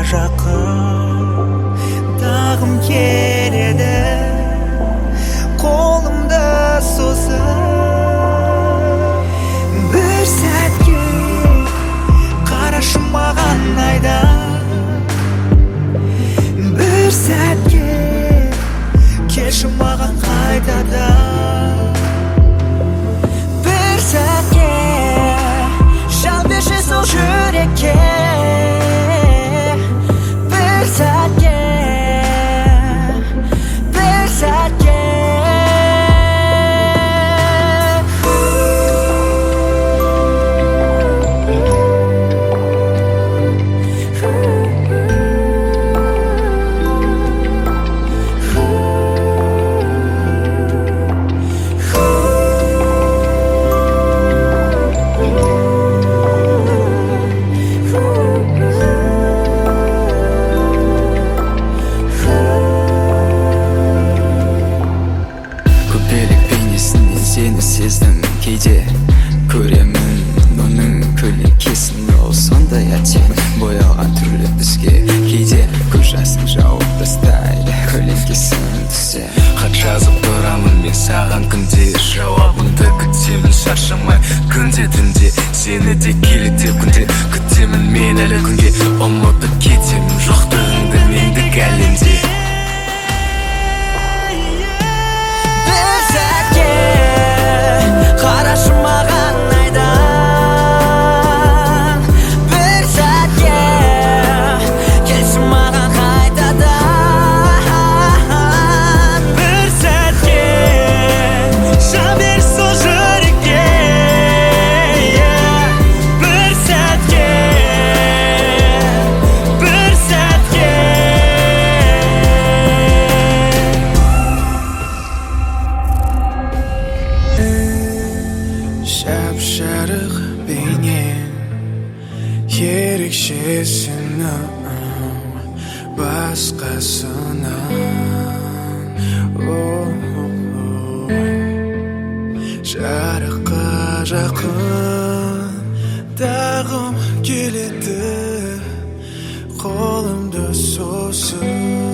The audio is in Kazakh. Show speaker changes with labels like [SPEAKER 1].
[SPEAKER 1] жақын тағым келеді қолымды созып бір сәтке қарашы маған айдан бір сәтке келші маған қайтадан бір сәтке жан берші сол жүрекке бір сәтке бір сәтке
[SPEAKER 2] Seni сездім кейде көремін оның көлеңкесін ол сондай әдемі боялған түрлі бізге кейде көз жасын жауып тастайды көлеңкесін түссе хат жазып тұрамын мен саған күнде жауабыңды күтемін шаршамай күнде түнде сені де келеді күнде күтемін мен әлі күнге ұмытып кетемін жоқтығыңды мендік әлемде
[SPEAKER 1] қарашы маған айдан бір сәтке келші маған қайтадан бір сәтке жан бер сол жүрекке бір сәтке бір сәтке
[SPEAKER 3] Шап-жарық бейнең ерекшесің басқасынан жарыққа жақын тағым келеді қолымды созып